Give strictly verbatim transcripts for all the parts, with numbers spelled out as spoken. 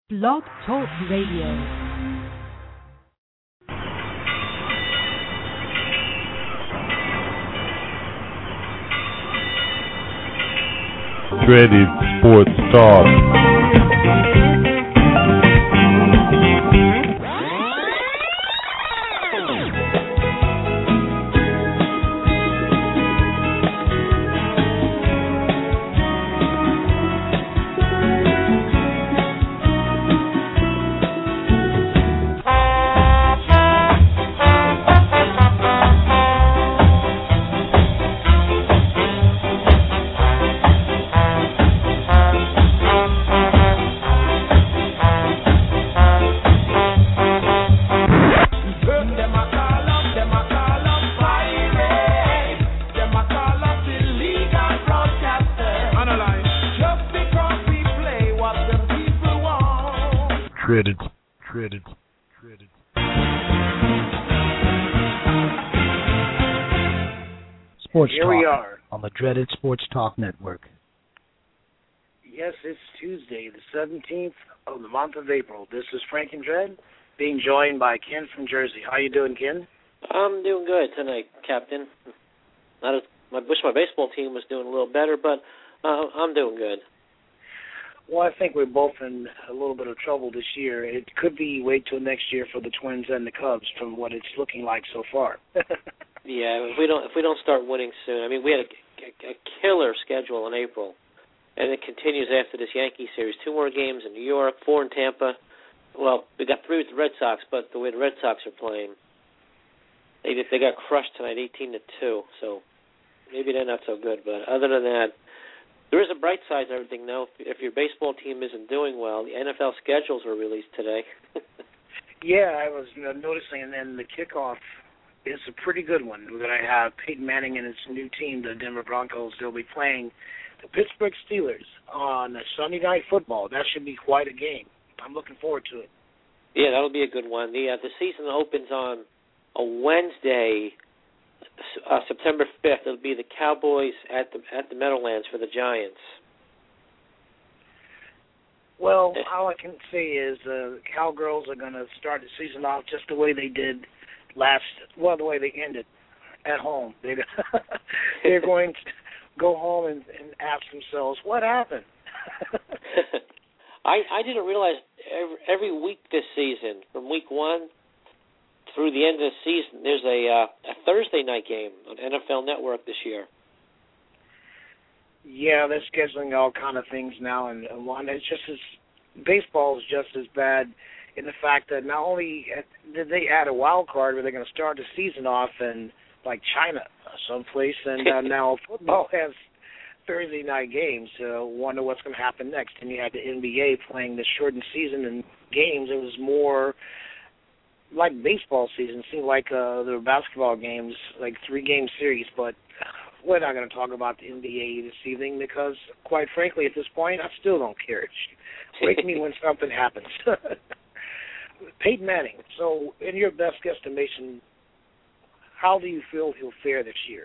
Blog Talk Radio. Dreaded Sports Talk. Dreaded, dreaded, dreaded. Sports Here Talk we are on the Dreaded Sports Talk Network. Yes, it's Tuesday, the seventeenth of the month of April. This is Frank and Dread, being joined by Ken from Jersey. How you doing, Ken? I'm doing good tonight, Captain. Not as, I wish my baseball team was doing a little better, but uh, I'm doing good. Well, I think we're both in a little bit of trouble this year. It could be wait till next year for the Twins and the Cubs from what it's looking like so far. Yeah, if we don't if we don't start winning soon. I mean, we had a, a, a killer schedule in April, and it continues after this Yankee series. Two more games in New York, four in Tampa. Well, we got three with the Red Sox, but the way the Red Sox are playing, they they got crushed tonight, eighteen to two. So maybe they're not so good. But other than that, there is a bright side to everything, though. If your baseball team isn't doing well, the N F L schedules were released today. Yeah, I was you know, noticing, and then the kickoff is a pretty good one. We're going to have Peyton Manning and his new team, the Denver Broncos. They'll be playing the Pittsburgh Steelers on Sunday Night Football. That should be quite a game. I'm looking forward to it. Yeah, that'll be a good one. The uh, the season opens on a Wednesday, uh, September fifth. It'll be the Cowboys at the at the Meadowlands for the Giants. Well, all I can say is uh, the Cowgirls are going to start the season off just the way they did last, well, the way they ended at home. They, they're going to go home and, and ask themselves, what happened? I, I didn't realize every, every week this season, from week one through the end of the season, there's a, uh, a Thursday night game on N F L Network this year. Yeah, they're scheduling all kind of things now, and one it's just as baseball is just as bad in the fact that not only did they add a wild card where they're going to start the season off in like China someplace, and uh, now football has Thursday night games. So wonder what's going to happen next. And you had the N B A playing the shortened season and games. It was more like baseball season. It seemed like uh, there were basketball games, like three-game series, but we're not going to talk about the N B A this evening because, quite frankly, at this point, I still don't care. Wake me when something happens. Peyton Manning, so in your best guesstimation, how do you feel he'll fare this year?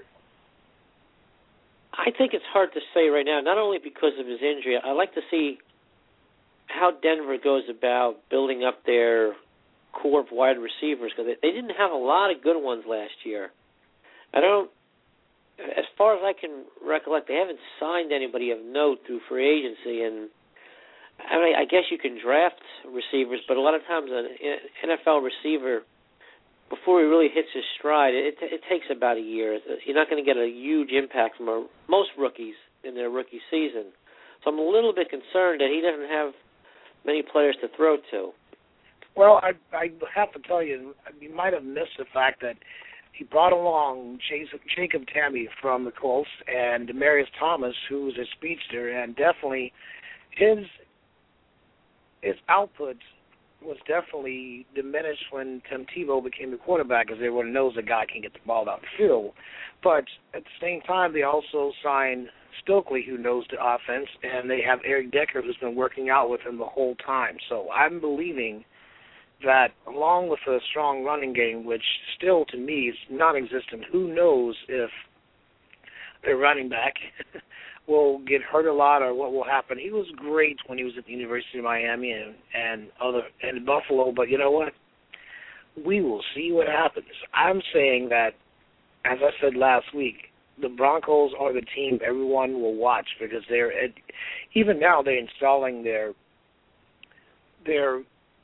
I think it's hard to say right now, not only because of his injury. I like to see how Denver goes about building up their core of wide receivers because they, they didn't have a lot of good ones last year. I don't, as far as I can recollect, they haven't signed anybody of note through free agency, and I mean, I guess you can draft receivers, but a lot of times an N F L receiver, before he really hits his stride, it, it takes about a year. You're not going to get a huge impact from a, most rookies in their rookie season. So I'm a little bit concerned that he doesn't have many players to throw to. Well, I, I have to tell you, you might have missed the fact that he brought along Jacob Tamme from the Colts and Demaryius Thomas, who's a speedster, and definitely his his output was definitely diminished when Tim Tebow became the quarterback, because everyone knows the guy can get the ball out the field. But at the same time, they also signed Stokely, who knows the offense, and they have Eric Decker, who's been working out with him the whole time. So I'm believing that along with a strong running game, which still to me is non-existent, who knows if their running back will get hurt a lot or what will happen. He was great when he was at the University of Miami and, and other and Buffalo, but you know what? We will see what happens. I'm saying that, as I said last week, the Broncos are the team everyone will watch because they're even now they're installing their their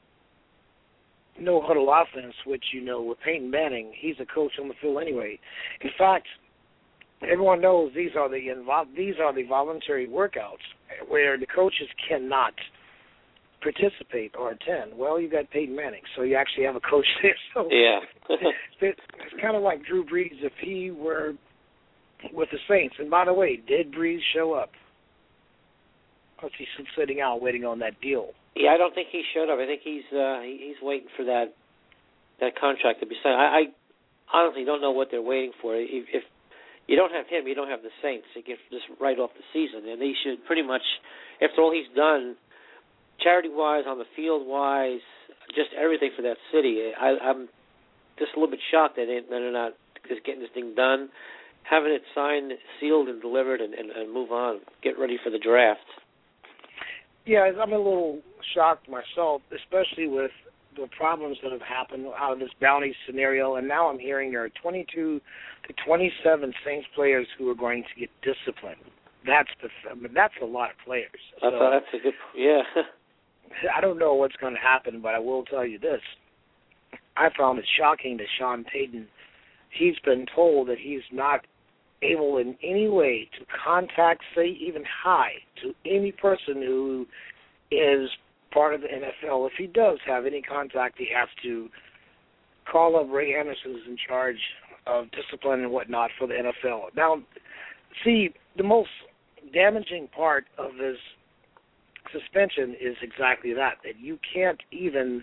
no huddle offense, which you know with Peyton Manning, he's a coach on the field anyway. In fact, everyone knows these are the invo- these are the voluntary workouts where the coaches cannot participate or attend. Well, you got Peyton Manning, so you actually have a coach there. So yeah, it's kind of like Drew Brees if he were with the Saints. And by the way, did Brees show up? Or is he sitting out waiting on that deal? Yeah, I don't think he showed up. I think he's uh, he's waiting for that that contract to be signed. I, I honestly don't know what they're waiting for. If, if you don't have him, you don't have the Saints. They get just right off the season, and they should pretty much, after all he's done, charity-wise, on the field-wise, just everything for that city. I, I'm just a little bit shocked that they're not just getting this thing done, having it signed, sealed, and delivered, and, and, and move on, get ready for the draft. Yeah, I'm a little shocked myself, especially with the problems that have happened out of this bounty scenario. And now I'm hearing there are twenty-two to twenty-seven Saints players who are going to get disciplined. That's the, I mean, that's a lot of players. That's, so, a, that's a good, yeah. I don't know what's going to happen, but I will tell you this. I found it shocking that Sean Payton, he's been told that he's not able in any way to contact, say even hi, to any person who is part of the N F L. If he does have any contact, he has to call up Ray Anderson, who's in charge of discipline and whatnot for the N F L. Now, see, the most damaging part of this suspension is exactly that, that you can't even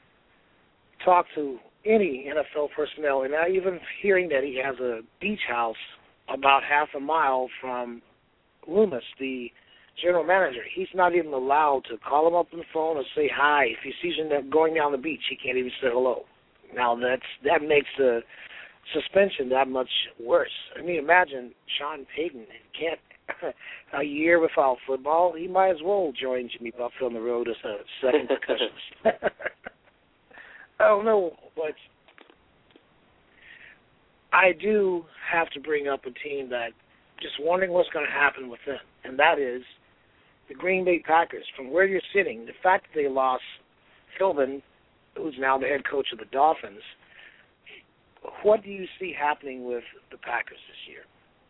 talk to any N F L personnel. And now even hearing that he has a beach house about half a mile from Loomis, the general manager, he's not even allowed to call him up on the phone or say hi. If he sees him going down the beach, he can't even say hello. Now that's that makes the suspension that much worse. I mean, imagine Sean Payton can't a year without football. He might as well join Jimmy Buffett on the road as a second percussionist. I don't know, but I do have to bring up a team that just wondering what's going to happen with them, and that is the Green Bay Packers. From where you're sitting, the fact that they lost Philbin, who's now the head coach of the Dolphins, what do you see happening with the Packers this year?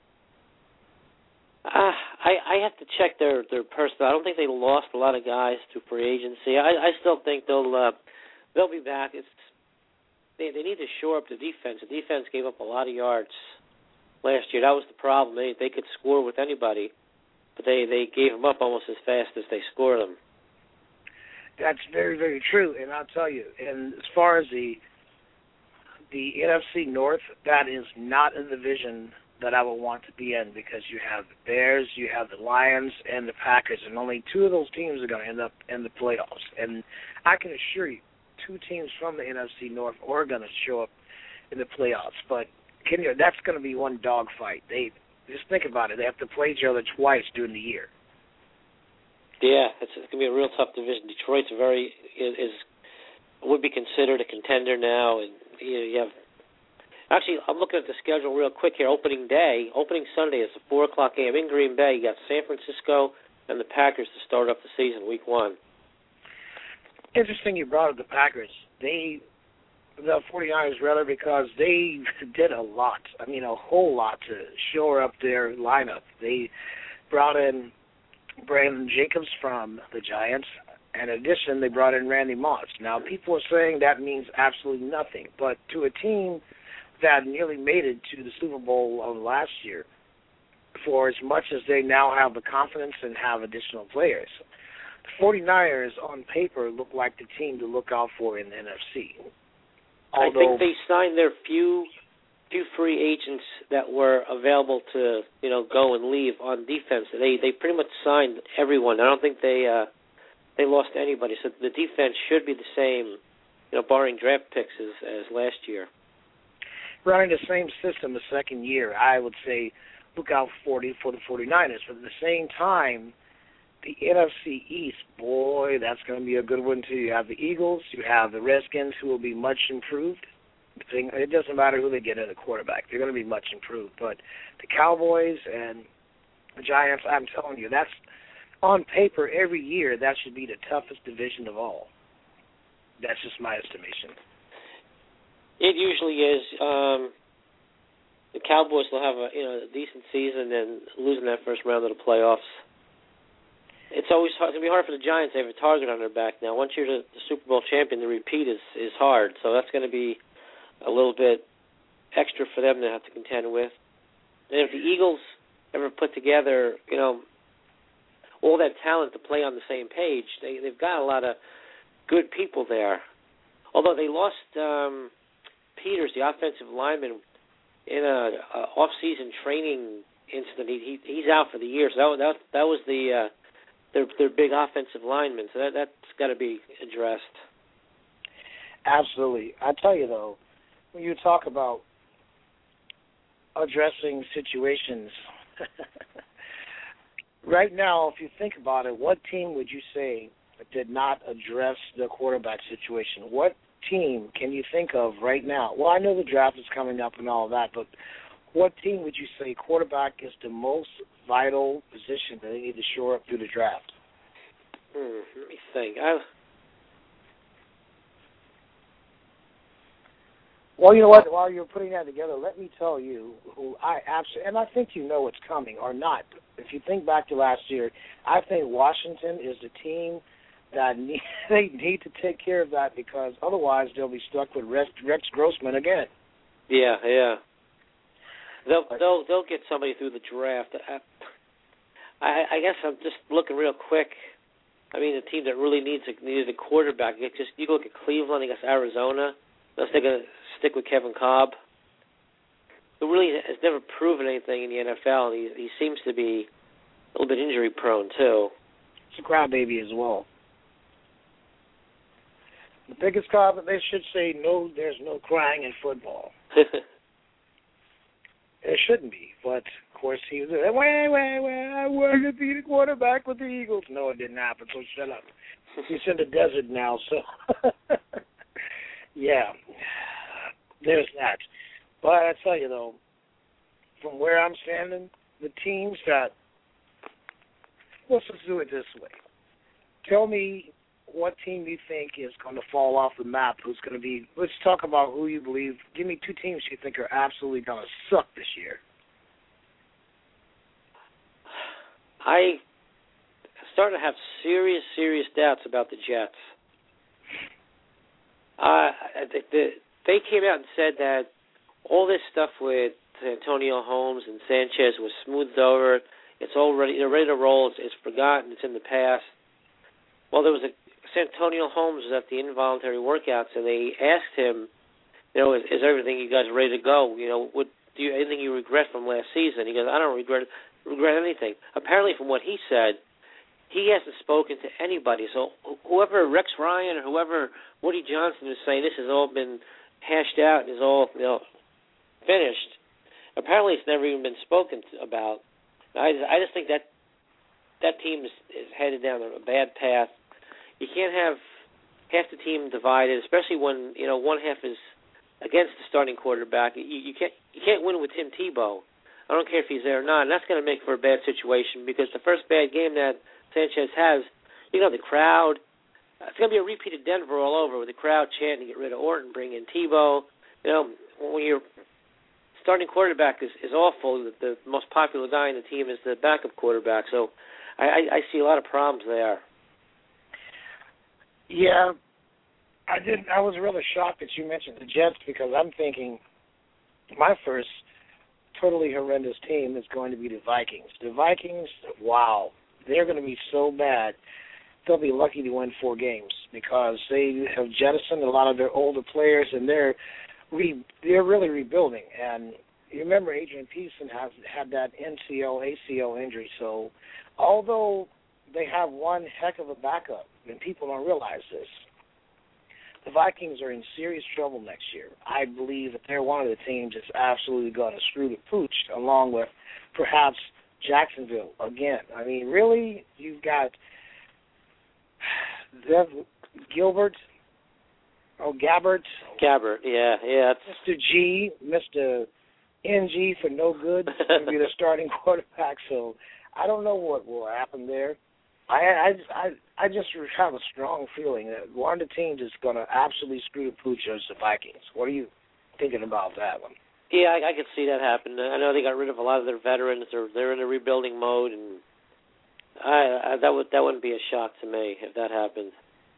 Uh, I, I have to check their, their personnel. I don't think they lost a lot of guys to free agency. I, I still think they'll uh, they'll be back. It's they they need to shore up the defense. The defense gave up a lot of yards last year. That was the problem. They they could score with anybody, but they, they gave them up almost as fast as they scored them. That's very, very true, and I'll tell you. And as far as the the N F C North, that is not a division that I would want to be in because you have the Bears, you have the Lions, and the Packers, and only two of those teams are going to end up in the playoffs. And I can assure you, two teams from the N F C North are going to show up in the playoffs. But can you, that's going to be one dogfight. They just think about it. They have to play each other twice during the year. Yeah, it's, it's going to be a real tough division. Detroit's very is, is would be considered a contender now, and you, know, you have. Actually, I'm looking at the schedule real quick here. Opening day, opening Sunday is a four o'clock a m in Green Bay. You got San Francisco and the Packers to start up the season, week one. Interesting you brought up the Packers. They, the 49ers rather, because they did a lot. I mean, a whole lot to shore up their lineup. They brought in Brandon Jacobs from the Giants. In addition, they brought in Randy Moss. Now, people are saying that means absolutely nothing, but to a team that nearly made it to the Super Bowl of last year, for as much as they now have the confidence and have additional players, the 49ers on paper look like the team to look out for in the N F C. Although, I think they signed their few few free agents that were available to, you know, go and leave on defense. They they pretty much signed everyone. I don't think they uh, they lost anybody. So the defense should be the same, you know, barring draft picks as, as last year. Running the same system the second year, I would say look out for the, for the 49ers. But at the same time, the N F C East, boy, that's going to be a good one, too. You have the Eagles. You have the Redskins, who will be much improved. It doesn't matter who they get in the quarterback. They're going to be much improved. But the Cowboys and the Giants, I'm telling you, that's on paper every year, that should be the toughest division of all. That's just my estimation. It usually is. Um, the Cowboys will have a you know a decent season and losing that first round of the playoffs. It's always hard. It's going to be hard for the Giants. They have a target on their back now. Once you're the, the Super Bowl champion, the repeat is, is hard. So that's going to be a little bit extra for them to have to contend with. And if the Eagles ever put together, you know, all that talent to play on the same page, they, they've got a lot of good people there. Although they lost um, Peters, the offensive lineman, in a, a off-season training incident. He, he he's out for the year. So that that, that was the uh, their their big offensive lineman. So that that's got to be addressed. Absolutely. I tell you though, when you talk about addressing situations, right now, if you think about it, what team would you say did not address the quarterback situation? What team can you think of right now? Well, I know the draft is coming up and all that, but what team would you say quarterback is the most vital position that they need to shore up through the draft? Hmm, let me think. I... Well, you know what? While you're putting that together, let me tell you who I absolutely, and I think you know what's coming or not. If you think back to last year, I think Washington is the team that need, they need to take care of that, because otherwise they'll be stuck with Rex, Rex Grossman again. Yeah, yeah. They'll they'll they'll get somebody through the draft. I, I, I guess I'm just looking real quick. I mean, the team that really needs a, needed a quarterback. You just you look at Cleveland. I guess Arizona. Unless they're going to stick with Kevin Cobb, who really has never proven anything in the N F L. And he he seems to be a little bit injury prone too. It's a crybaby as well. The biggest cop, they should say, no, there's no crying in football. There shouldn't be, but, of course, he was, wait, wait, wait, I wanted to be the quarterback with the Eagles. No, it didn't happen, so shut up. He's in the desert now, so, yeah, there's that. But I tell you, though, from where I'm standing, the teams that, let's just do it this way. Tell me what team you think is going to fall off the map, who's going to be, let's talk about who you believe. Give me two teams you think are absolutely going to suck this year. I starting to have serious, serious doubts about the Jets. Uh, the, they came out and said that all this stuff with Antonio Holmes and Sanchez was smoothed over. It's all ready. They're ready to roll. It's, it's forgotten. It's in the past. Well, there was a Antonio Holmes was at the involuntary workouts, and they asked him, you know, is, is everything you guys ready to go? You know, what do you anything you regret from last season? He goes, I don't regret regret anything. Apparently, from what he said, he hasn't spoken to anybody. So whoever Rex Ryan or whoever Woody Johnson is saying this has all been hashed out and is all you know finished. Apparently, it's never even been spoken to about. I I just think that that team is, is headed down a bad path. You can't have half the team divided, especially when you know one half is against the starting quarterback. You, you can't you can't win with Tim Tebow. I don't care if he's there or not, and that's going to make for a bad situation because the first bad game that Sanchez has, you know, the crowd. It's going to be a repeat of Denver all over with the crowd chanting to get rid of Orton, bring in Tebow. You know, when your starting quarterback is, is awful, the, the most popular guy in the team is the backup quarterback. So I, I, I see a lot of problems there. Yeah, I didn't. I was really shocked that you mentioned the Jets because I'm thinking my first totally horrendous team is going to be the Vikings. The Vikings, wow, they're going to be so bad. They'll be lucky to win four games because they have jettisoned a lot of their older players, and they're re, they're really rebuilding. And you remember Adrian Peterson has had that N C L, A C L injury. So although they have one heck of a backup, and people don't realize this, the Vikings are in serious trouble next year. I believe that they're one of the teams that's absolutely going to screw the pooch, along with perhaps Jacksonville again. I mean, really, you've got Zev Gilbert, oh, Gabbert. Gabbert, yeah, yeah. Mister G, Mister N G for no good, going to be the starting quarterback. So I don't know what will happen there. I I I, I just have a strong feeling that one of the teams is going to absolutely screw the pooch is the Vikings. What are you thinking about that one? Yeah, I, I could see that happen. I know they got rid of a lot of their veterans. They're they're in a rebuilding mode, and I, I that would that wouldn't be a shock to me if that happened.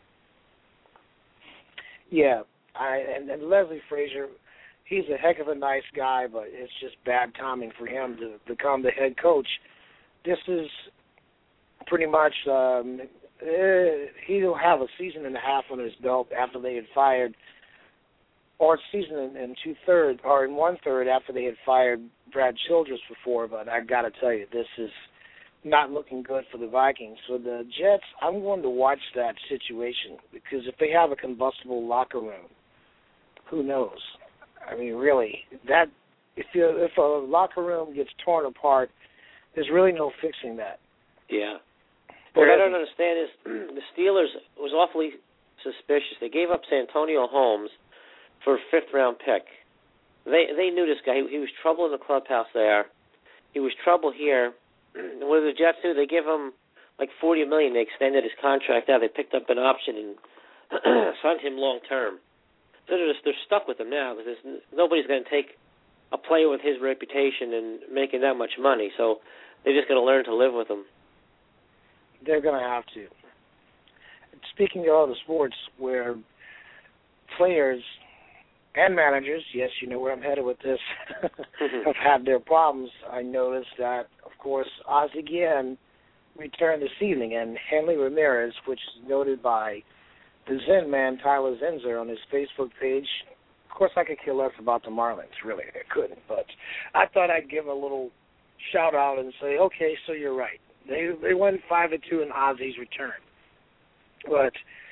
Yeah, I and, and Leslie Frazier, he's a heck of a nice guy, but it's just bad timing for him to become the head coach. This is pretty much um, eh, he'll have a season and a half on his belt after they had fired, or a season and, and two thirds, or in one third after they had fired Brad Childress before. But I got to tell you, this is not looking good for the Vikings. So the Jets, I'm going to watch that situation, because if they have a combustible locker room, who knows? I mean, really, that if you, if a locker room gets torn apart, there's really no fixing that. Yeah. What I don't understand is the Steelers was awfully suspicious. They gave up Santonio Holmes for a fifth-round pick. They they knew this guy. He, he was trouble in the clubhouse there. He was trouble here. And what did the Jets do? They give him like forty million dollars. They extended his contract out. They picked up an option and signed him long-term. So they're, just, they're stuck with him now, because nobody's going to take a player with his reputation and making that much money. So they're just going to learn to live with him. They're going to have to. Speaking of other sports where players and managers, yes, you know where I'm headed with this, have had their problems, I noticed that, of course, Ozzie Guillen returned this evening, and Hanley Ramirez, which is noted by the Zen man, Tyler Zenzer, on his Facebook page. Of course, I could care less about the Marlins, really, I couldn't, but I thought I'd give a little shout-out and say, okay, so you're right. They they went five and two in Ozzie's return, but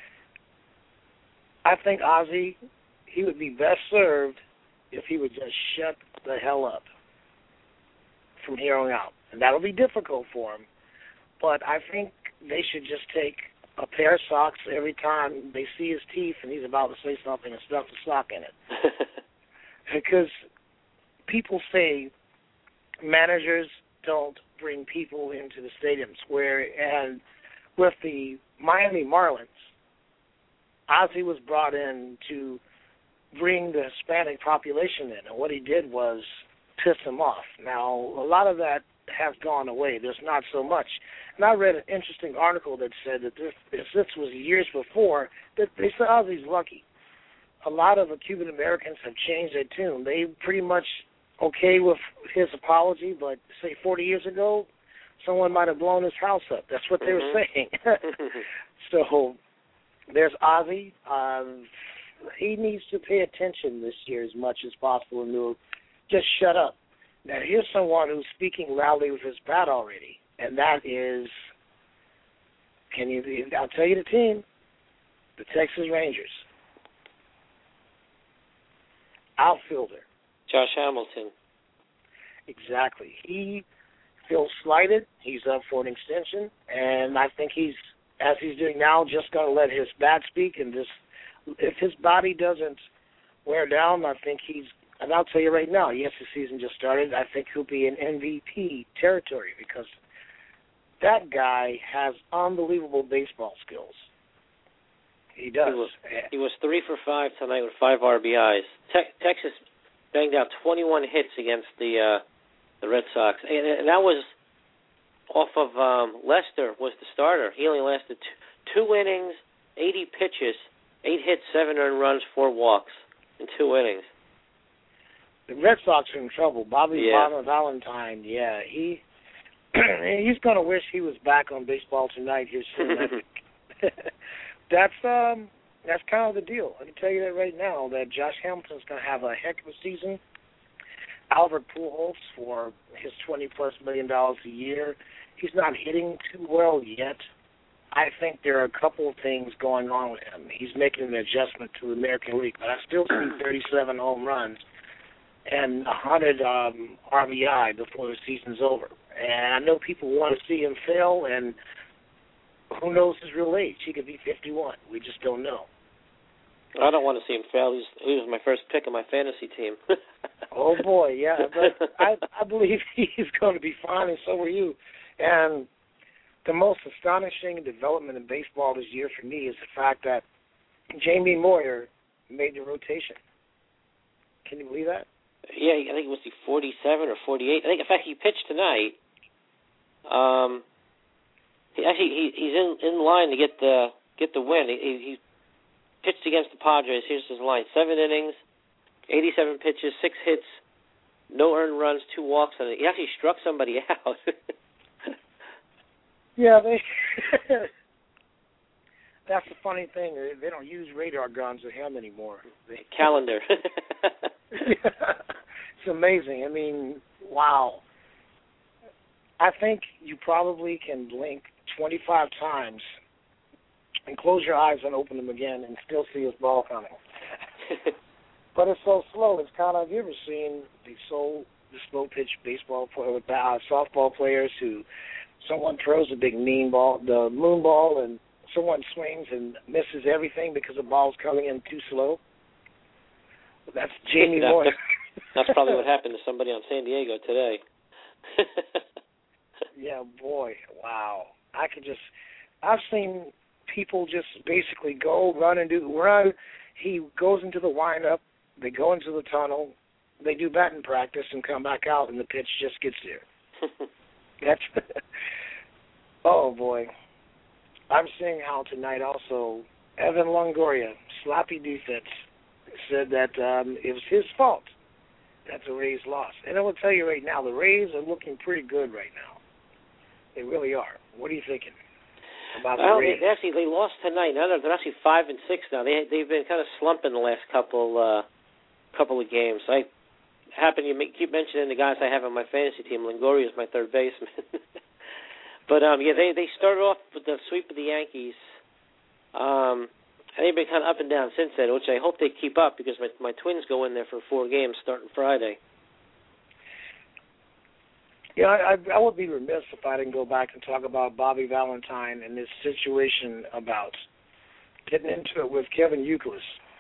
I think Ozzie, he would be best served if he would just shut the hell up from here on out, and that'll be difficult for him. But I think they should just take a pair of socks every time they see his teeth and he's about to say something and stuff the sock in it, because people say managers don't bring people into the stadium square, and with the Miami Marlins, Ozzie was brought in to bring the Hispanic population in, and what he did was piss them off. Now, a lot of that has gone away. There's not so much. And I read an interesting article that said that this, if this was years before, that they said Ozzie's lucky. A lot of the Cuban Americans have changed their tune. They pretty much okay with his apology, but say forty years ago, someone might have blown his house up. That's what they mm-hmm. were saying. So there's Ozzie. Um, he needs to pay attention this year as much as possible and will just shut up. Now, here's someone who's speaking loudly with his bat already, and that is, can you? I'll tell you the team, the Texas Rangers. Outfielder. Josh Hamilton. Exactly. He feels slighted. He's up for an extension, and I think he's, as he's doing now, just going to let his bat speak. And just, if his body doesn't wear down, I think he's, and I'll tell you right now, yes, the season just started, I think he'll be in M V P territory, because that guy has unbelievable baseball skills. He does. He was, he was three for five tonight with five R B Is. Te- Texas banged out twenty-one hits against the uh, the Red Sox, and, and that was off of um, Lester was the starter. He only lasted t- two innings, eighty pitches, eight hits, seven earned runs, four walks in two innings. The Red Sox are in trouble. Bobby yeah. Valentine, yeah, he he's gonna wish he was back on baseball tonight here soon. That's um. That's kind of the deal. I can tell you that right now, that Josh Hamilton's going to have a heck of a season. Albert Pujols, for his twenty-plus million dollars a year, he's not hitting too well yet. I think there are a couple of things going on with him. He's making an adjustment to the American League, but I still see thirty-seven home runs and one hundred um, R B I before the season's over. And I know people want to see him fail, and who knows his real age? He could be fifty-one. We just don't know. I don't want to see him fail. He's, he was my first pick of my fantasy team. Oh, boy, yeah. But I, I believe he's going to be fine, and so are you. And the most astonishing development in baseball this year for me is the fact that Jamie Moyer made the rotation. Can you believe that? Yeah, I think it was the forty-seven or forty-eight. I think, in fact, he pitched tonight. Um, he, actually, he, he's in, in line to get the get the win. He, he pitched against the Padres. Here's his line: seven innings, eighty-seven pitches, six hits, no earned runs, two walks, and he actually struck somebody out. Yeah, they. That's the funny thing. They don't use radar guns at him anymore. They, Calendar. Yeah, it's amazing. I mean, wow. I think you probably can blink twenty-five times and close your eyes and open them again and still see his ball coming. But it's so slow. It's kind of, have you ever seen the slow, the slow pitch baseball player with uh, softball players who someone throws a big mean ball, the moon ball, and someone swings and misses everything because the ball's coming in too slow? That's Jamie that, Moyer. That's probably what happened to somebody on San Diego today. Yeah, boy, wow. I could just, I've seen people just basically go, run and do, run. He goes into the windup, they go into the tunnel, they do batting practice and come back out and the pitch just gets there. That's, oh boy. I'm seeing how tonight also Evan Longoria, sloppy defense, said that um, it was his fault that the Rays lost. And I will tell you right now, the Rays are looking pretty good right now. They really are. What are you thinking about the well, Rays? They, actually, they lost tonight. Now they're actually five and six now. They they've been kind of slumping the last couple uh, couple of games. I happen to make, keep mentioning the guys I have on my fantasy team. Longoria is my third baseman. But um, yeah, they they started off with the sweep of the Yankees. Um, and they've been kind of up and down since then, which I hope they keep up because my my Twins go in there for four games starting Friday. Yeah, I, I would be remiss if I didn't go back and talk about Bobby Valentine and this situation about getting into it with Kevin Youkilis.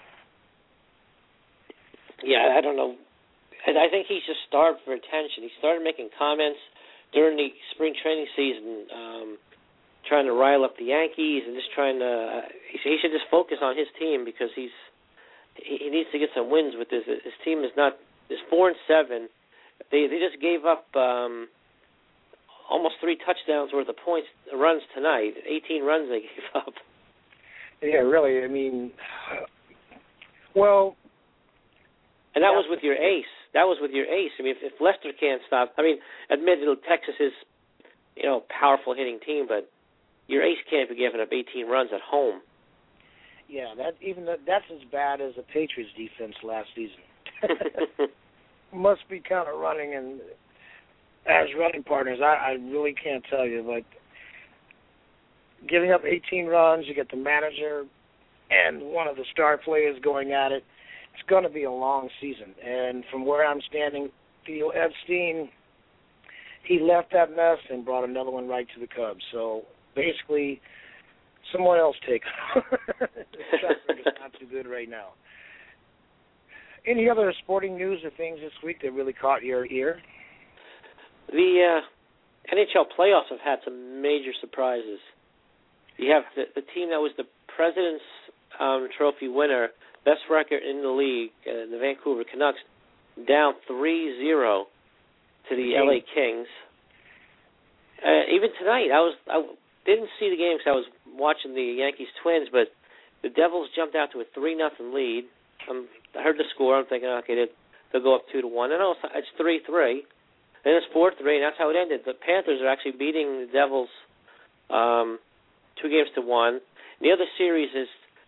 Yeah, I don't know. I, I think he's just starved for attention. He started making comments during the spring training season, um, trying to rile up the Yankees and just trying to. Uh, he, he should just focus on his team because he's he, he needs to get some wins with this. His team is not is four and seven. They they just gave up um, almost three touchdowns worth of points runs tonight. eighteen runs they gave up. Yeah, really. I mean, well, and that was with your ace. That was with your ace. I mean, if, if Lester can't stop, I mean, admittedly Texas is, you know, a powerful hitting team, but your ace can't be giving up eighteen runs at home. Yeah, that even the, that's as bad as the Patriots' defense last season. Must be kind of running, and as running partners, I, I really can't tell you, but giving up eighteen runs, you get the manager and one of the star players going at it. It's going to be a long season. And from where I'm standing, Theo Epstein, he left that mess and brought another one right to the Cubs. So basically, someone else take it. It's not too good right now. Any other sporting news or things this week that really caught your ear? The uh, N H L playoffs have had some major surprises. You have the, the team that was the President's um, Trophy winner, best record in the league, uh, the Vancouver Canucks, down three zero to the L A Kings. Uh, even tonight, I was I didn't see the game because I was watching the Yankees Twins, but the Devils jumped out to a three nothing lead. Um, I heard the score. I'm thinking, okay, they'll, they'll go up two to one. And also, it's three three. Then it's four three, and that's how it ended. The Panthers are actually beating the Devils um, two games to one. And the other series is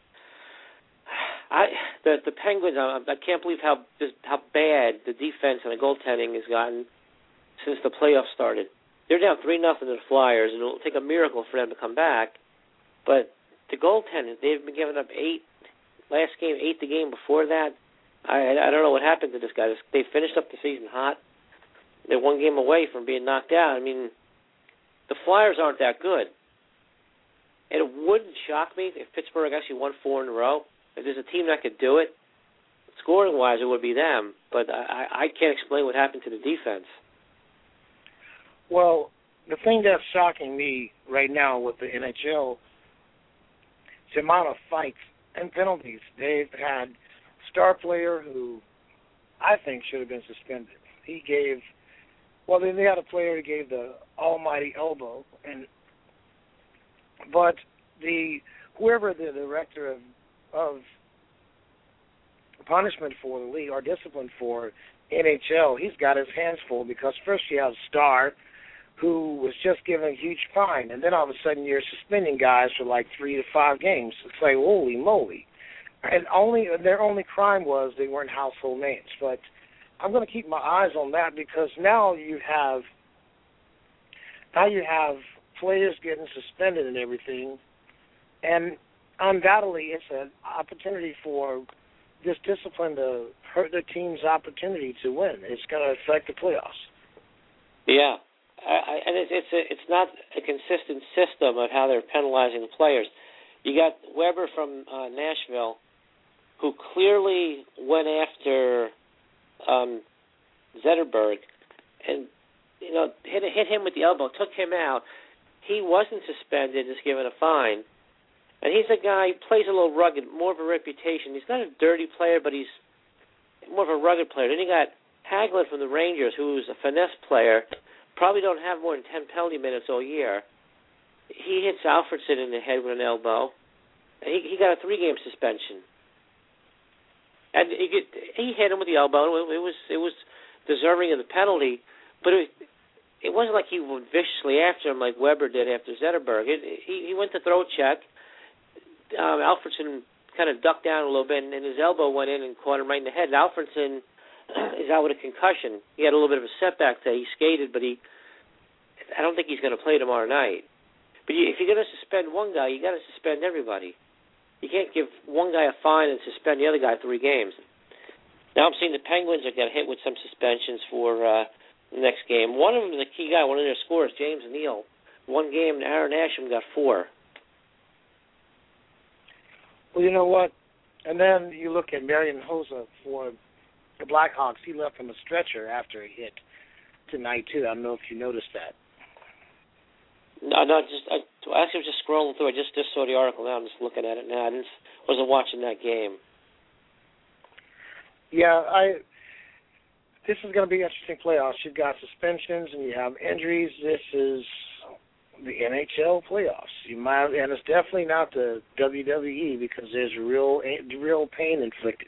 I the the Penguins. I, I can't believe how just how bad the defense and the goaltending has gotten since the playoffs started. They're down three nothing to the Flyers, and it'll take a miracle for them to come back. But the goaltending, they've been giving up eight last game, eight the game before that. I I don't know what happened to this guy. They finished up the season hot. They're one game away from being knocked out. I mean, the Flyers aren't that good. And it wouldn't shock me if Pittsburgh actually won four in a row. If there's a team that could do it, scoring-wise, it would be them. But I, I can't explain what happened to the defense. Well, the thing that's shocking me right now with the N H L is the amount of fights and penalties. They've had a star player who I think should have been suspended. He gave, well, then they had a player who gave the almighty elbow, and but the whoever the director of, of punishment for the league or discipline for N H L, he's got his hands full because first you have a star who was just given a huge fine, and then all of a sudden you're suspending guys for like three to five games. It's like, holy moly. And only their only crime was they weren't household names. But I'm going to keep my eyes on that because now you have now you have players getting suspended and everything, and undoubtedly it's an opportunity for this discipline to hurt the team's opportunity to win. It's going to affect the playoffs. Yeah. I, and it's it's, a, it's not a consistent system of how they're penalizing the players. You got Weber from uh, Nashville, who clearly went after um, Zetterberg, and you know hit hit him with the elbow, took him out. He wasn't suspended, just given a fine. And he's a guy who plays a little rugged, more of a reputation. He's not a dirty player, but he's more of a rugged player. Then you got Hagelin from the Rangers, who's a finesse player. Probably don't have more than ten penalty minutes all year. He hits Alfredson in the head with an elbow. He, he got a three-game suspension, and he, get, he hit him with the elbow. It was it was deserving of the penalty, but it, it wasn't like he went viciously after him like Weber did after Zetterberg. It, he he went to throw a check. Um, Alfredson kind of ducked down a little bit, and, and his elbow went in and caught him right in the head. And Alfredson is out with a concussion. He had a little bit of a setback there. He skated, but he I don't think he's going to play tomorrow night. But you, if you're going to suspend one guy, you got to suspend everybody. You can't give one guy a fine and suspend the other guy three games. Now I'm seeing the Penguins are going to hit with some suspensions for uh, the next game. One of them, the key guy, one of their scorers, James Neal, one game, and Aaron Asham got four. Well, you know what? And then you look at Marian Hossa for the Blackhawks. He left him a stretcher after a hit tonight, too. I don't know if you noticed that. No, no, just I, I actually was just scrolling through. I just, just saw the article now. I'm just looking at it now. I didn't, wasn't watching that game. Yeah, I. This is going to be interesting playoffs. You've got suspensions and you have injuries. This is the N H L playoffs. You might, and it's definitely not the W W E because there's real, real pain inflicted.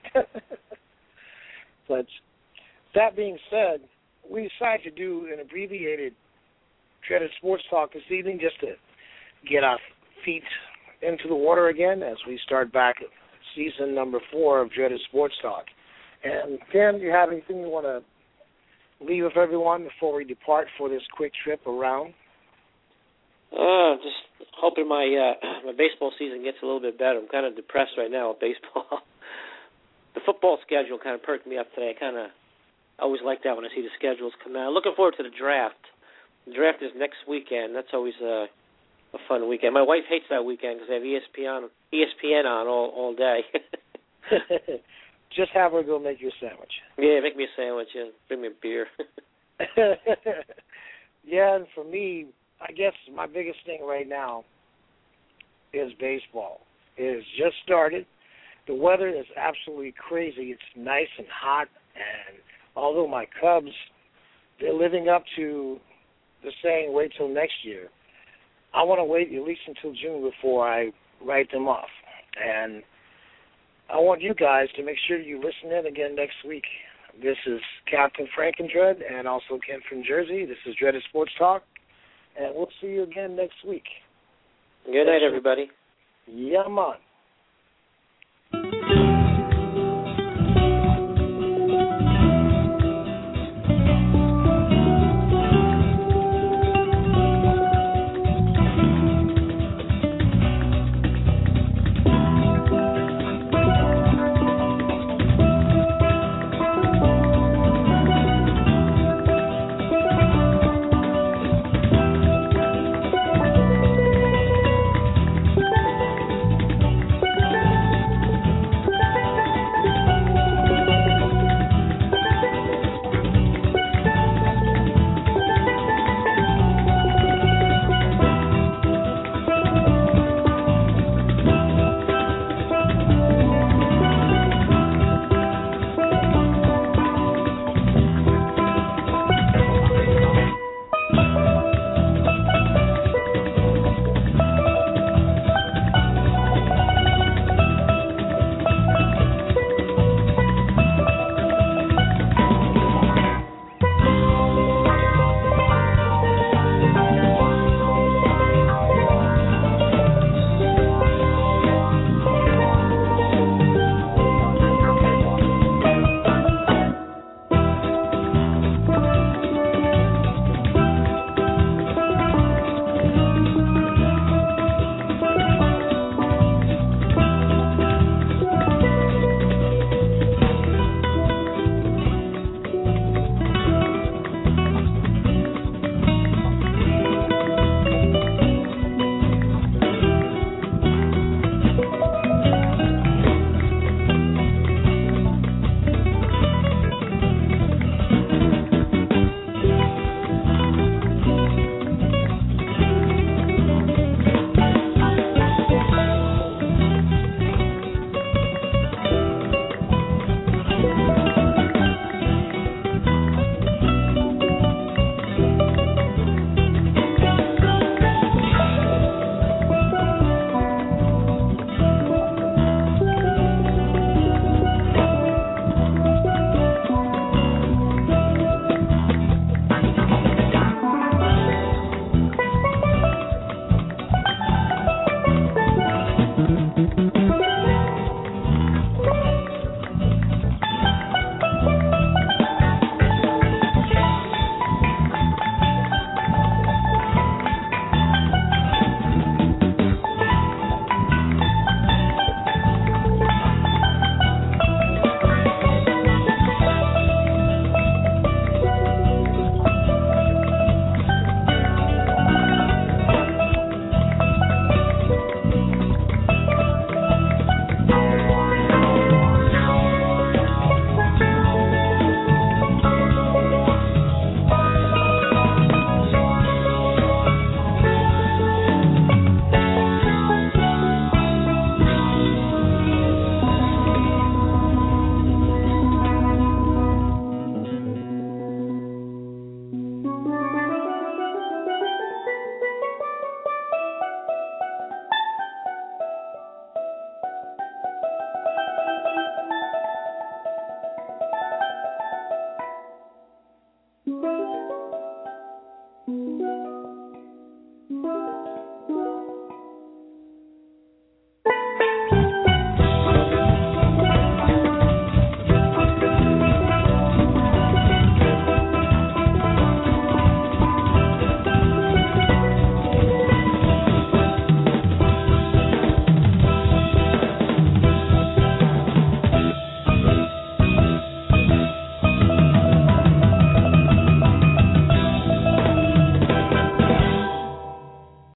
But that being said, we decided to do an abbreviated Dreaded Sports Talk this evening just to get our feet into the water again as we start back at season number four of Dreaded Sports Talk. And Ken, do you have anything you want to leave with everyone before we depart for this quick trip around? Uh, just hoping my uh, my baseball season gets a little bit better. I'm kind of depressed right now with baseball. The football schedule kind of perked me up today. I kind of always like that when I see the schedules come out. Looking forward to the draft. The draft is next weekend. That's always a, a fun weekend. My wife hates that weekend because they have E S P N, E S P N on all, all day. Just have her go make you a sandwich. Yeah, make me a sandwich. Yeah. Bring me a beer. Yeah, and for me, I guess my biggest thing right now is baseball. It has just started. The weather is absolutely crazy. It's nice and hot, and although my Cubs, they're living up to the saying, wait till next year, I want to wait at least until June before I write them off. And I want you guys to make sure you listen in again next week. This is Captain Frankendread and also Ken from Jersey. This is Dreaded Sports Talk, and we'll see you again next week. Good night, everybody. Yeah, man.